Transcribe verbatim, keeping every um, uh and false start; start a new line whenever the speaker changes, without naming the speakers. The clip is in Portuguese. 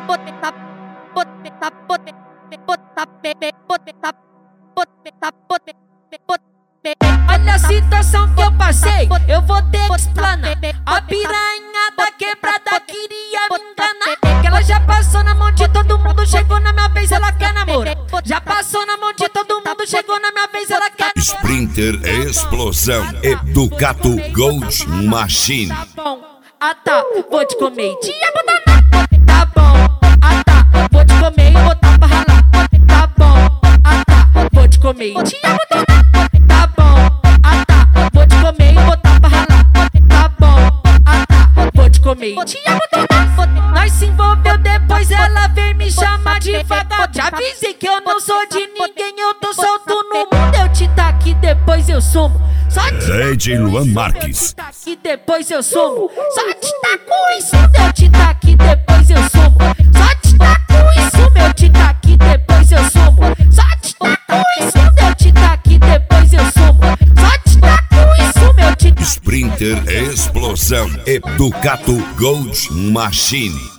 Olha a situação que eu passei, eu vou ter que explanar. A piranha da quebrada queria me enganar, que ela já passou na mão de todo mundo, chegou na minha vez, ela quer namorar. Já passou na mão de todo mundo, chegou na minha vez, ela quer namorar.
Sprinter Explosão Educato Gold Machine.
Tá bom, ah tá, vou te comer e te abotonar. Tá bom, ah tá, vou te comer e botar pra ralar. Tá bom, ah tá, vou te comer e te abotonar. Tá bom, ah tá, vou te comer e botar pra ralar. Tá bom, ah tá, vou te comer e te abotonar. Nós se envolveu, depois ela veio me chamar de vagal. Te avisei que eu não sou de ninguém, eu tô solto no mundo. Eu te taco e depois eu sumo. Só te
D J Luan Marques.
E depois eu sumo. Só te taco e sumo. Eu te taco e depois eu sumo. Só te taco e sumo. Eu te taco e depois eu sumo. Só te taco e sumo. Eu te taco e depois eu sumo. Só te taco e sumo. Eu te taco.
Sprinter Explosão Educato Gold Machine.